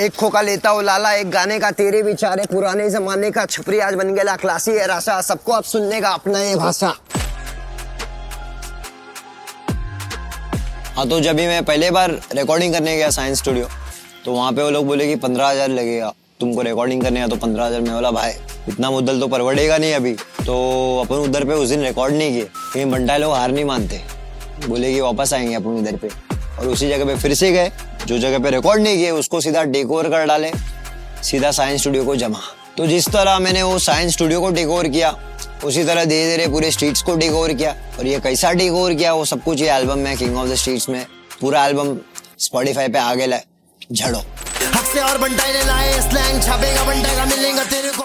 एक खोका लेता हो लाला, एक गाने का तेरे विचार, पुराने जमाने का छपरी आज बन गया क्लासी है राशा, सबको अब सुनने का अपना ये भाषा। हाँ, तो जब भी मैं पहले बार रिकॉर्डिंग करने गया साइंस स्टूडियो, तो वहाँ पे वो लोग बोले कि 15,000 लगेगा तुमको रिकॉर्डिंग करने का, तो 15,000 में बोला भाई इतना मुद्दल तो परवड़ेगा नहीं अभी। तो अपन उधर पे उस दिन रिकॉर्ड नहीं किए, क्योंकि बंटा लोग हार नहीं मानते, बोले कि वापस आएंगे अपन इधर पे, और उसी जगह पे फिर से गए, जो जगह पे रिकॉर्ड नहीं किए उसको सीधा टेक ओवर कर डाले, सीधा साइंस स्टूडियो को जमा। तो जिस तरह मैंने वो साइंस स्टूडियो को टेक ओवर किया, उसी तरह धीरे धीरे पूरे स्ट्रीट्स को टेक ओवर किया। और ये कैसा टेक ओवर किया वो सब कुछ ये एल्बम में किंग ऑफ द स्ट्रीट्स में, पूरा एल्बम स्पॉटिफाई पे आ गया है, झड़ो। हक से और बंटाई ने लाए स्लैंग, छापेगा बंटाई का मिलेगा तेरे को।